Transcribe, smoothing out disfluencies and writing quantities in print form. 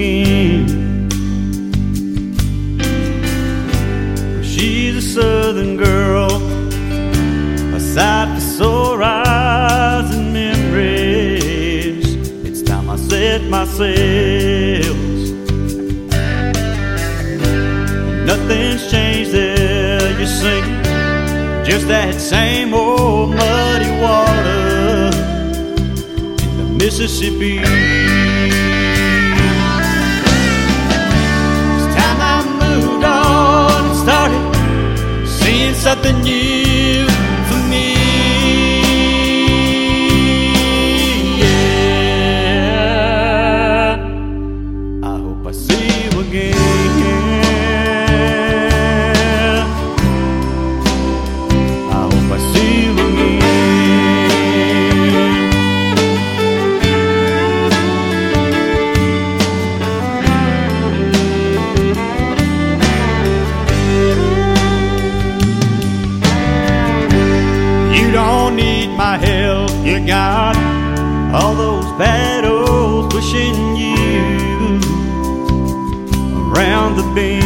again. She's a southern girl, a sight for sore eyes and memories. It's time I set my sails. Nothing's changed there, you see, just that same old muddy water in the Mississippi. It's time I moved on and started seeing something new for me. Yeah, I hope I see you again. I hope I see you again. You don't need my help, you got all those battles pushing you around the bend.